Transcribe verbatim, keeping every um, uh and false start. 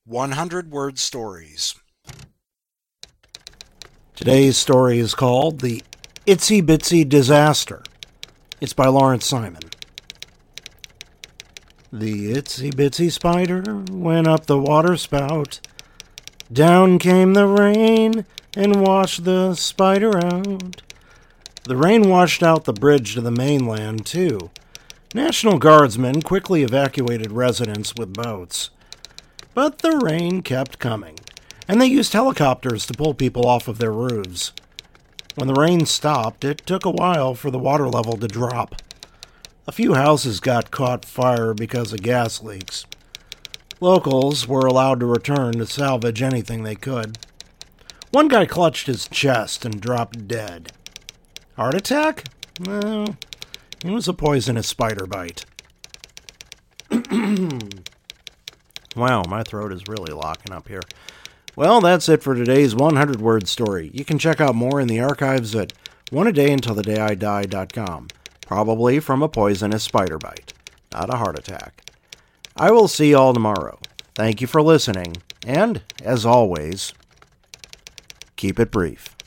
one hundred word stories. Today's story is called The Itsy Bitsy Disaster. It's by Lawrence Simon. The itsy bitsy spider went up the water spout. Down came the rain and washed the spider out. The rain washed out the bridge to the mainland, too. National Guardsmen quickly evacuated residents with boats. But the rain kept coming, and they used helicopters to pull people off of their roofs. When the rain stopped, it took a while for the water level to drop. A few houses got caught fire because of gas leaks. Locals were allowed to return to salvage anything they could. One guy clutched his chest and dropped dead. Heart attack? No, it was a poisonous spider bite. Wow, my throat is really locking up here. Well, that's it for today's one hundred word story. You can check out more in the archives at one a day until the day I die dot com. Probably from a poisonous spider bite, not a heart attack. I will see you all tomorrow. Thank you for listening, and, as always, keep it brief.